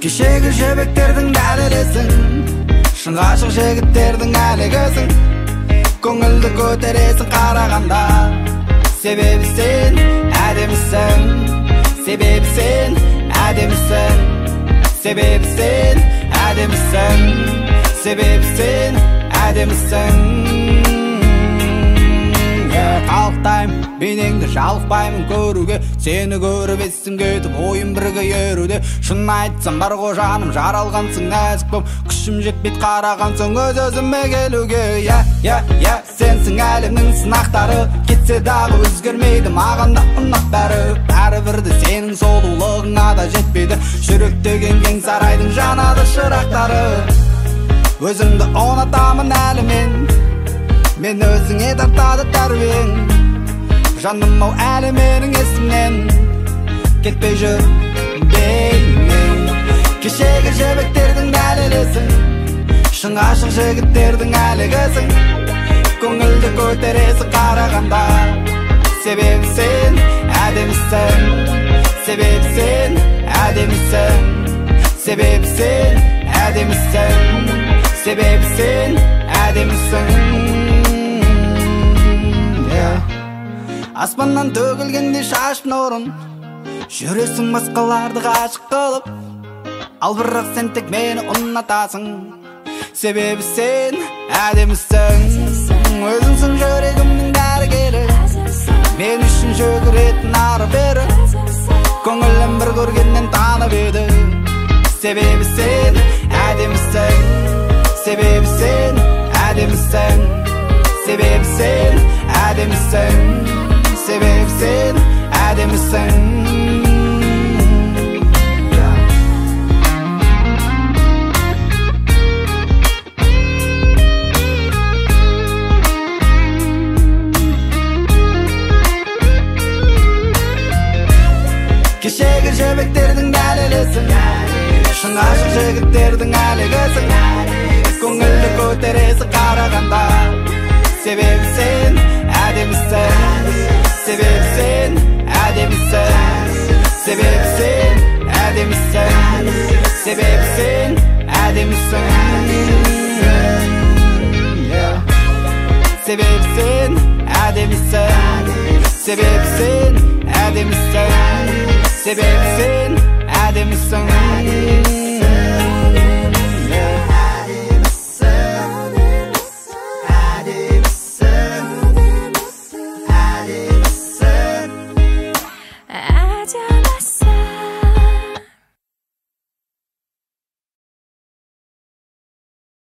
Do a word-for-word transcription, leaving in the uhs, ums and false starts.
Kişegi jebeklerдің дәлелесің, шын ғашық жігіттердің әлегісің. Көңілді көтересің қарағанда, себебі сен әдемісің, себебі сен әдемісің, себебі сен әдемісің, себебі сен әдемісің. Қалықтаймын бейнеңді, жалықпаймын көруге, сені көріп естің кетіп ойым бірге еруде. Шын айтсам бар ғой жаным, жаралғансың нәзік боп, күшім жетпейді қарағансың өз өзіме келуге. Я, я, я, сенсің әлемнің сынақтары, кетсе дағы өзгермейді маған да ұнап бәрі. Бәрібірді сенің сұлулығыңа да жетпейді, жүректеген кең сарайдың жанады шырақтары. Өзіңді ұнатамын әлі мен, мен өзіңе тартады тәрбиең. Жаным ау әлі менің есімнен кетпей жүр бейнең. Кешегі жебектердің дәлелесің, шын ғашық жігіттердің әлегісің. Көңілді көтересің қарағанда, себебі сен әдемісің, себебі сен әдемісің, себебі сен әдемісің, себебі сен әдемісің. Аспаннан төгілгенде шаш нұрын, жүресің басқаларды ғашық қылып, ал бірақ сен тек мені ұнатасың, себебі сен әдемісің. Өзіңсің жүрегімнің дәрігері, мен үшін жүгіретін ары бері, көңілім бір көргеннен танып еді. Себебі сен әдемісің, себебі сен әдемісің, себебі сен әдемісің, себебі сен әдемісің. Кешегі жебектердің дәлелесің, шын ғашық жігіттердің әлегісің. Көңілді көтересің қарағанда, себебі сен әдемісің, себебі сен әдемісің, себебі сен әдемісің, себебі сен әдемісің. Себебі сен әдемісің, себебі сен әдемісің, себебі сен әдемісің.